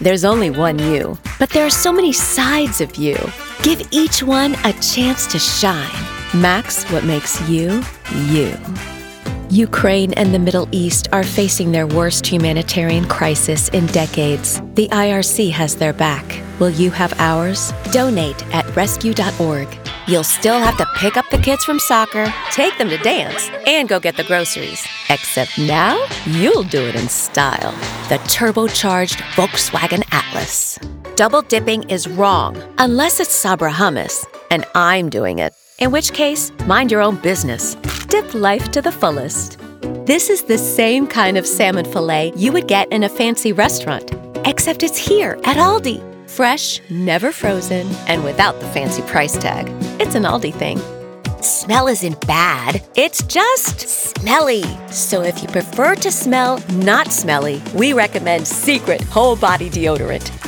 There's only one you, but there are so many sides of you. Give each one a chance to shine. Max what makes you, you. Ukraine and the Middle East are facing their worst humanitarian crisis in decades. The IRC has their back. Will you have ours? Donate at rescue.org. You'll still have to pick up the kids from soccer, take them to dance, and go get the groceries. Except now, you'll do it in style. The turbocharged Volkswagen Atlas. Double dipping is wrong, unless it's Sabra hummus, and I'm doing it. In which case, mind your own business. Dip life to the fullest. This is the same kind of salmon fillet you would get in a fancy restaurant, except it's here at Aldi. Fresh, never frozen, and without the fancy price tag. It's an Aldi thing. Smell isn't bad, it's just smelly. So if you prefer to smell not smelly, we recommend Secret Whole Body Deodorant.